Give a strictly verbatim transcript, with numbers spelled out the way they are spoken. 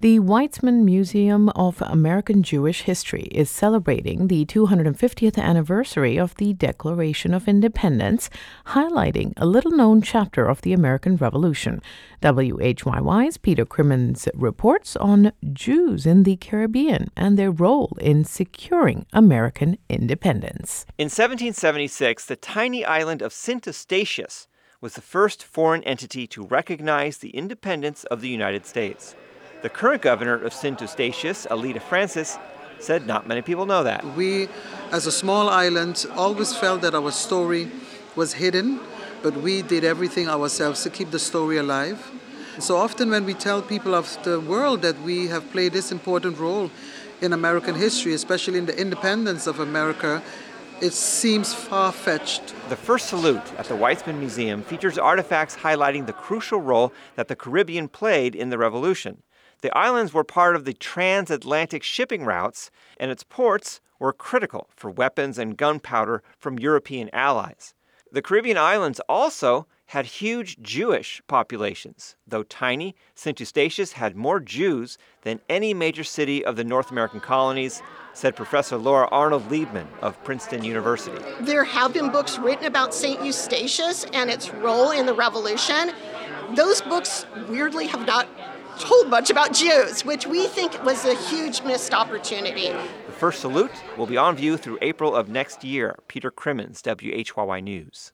The Weizmann Museum of American Jewish History is celebrating the two hundred fiftieth anniversary of the Declaration of Independence, highlighting a little-known chapter of the American Revolution. W H Y Y's Peter Crimmins reports on Jews in the Caribbean and their role in securing American independence. In seventeen seventy-six, the tiny island of Saint Eustatius was the first foreign entity to recognize the independence of the United States. The current governor of Saint Eustatius, Alida Francis, said not many people know that. We, as a small island, always felt that our story was hidden, but we did everything ourselves to keep the story alive. So often when we tell people of the world that we have played this important role in American history, especially in the independence of America, it seems far-fetched. The first salute at the Weizmann Museum features artifacts highlighting the crucial role that the Caribbean played in the Revolution. The islands were part of the transatlantic shipping routes, and its ports were critical for weapons and gunpowder from European allies. The Caribbean islands also had huge Jewish populations. Though tiny, Saint Eustatius had more Jews than any major city of the North American colonies, said Professor Laura Arnold Liebman of Princeton University. There have been books written about Saint Eustatius and its role in the Revolution. Those books, weirdly, have not told much about Jews, which we think was a huge missed opportunity. The first salute will be on view through April of next year. Peter Crimmins, W H Y Y News.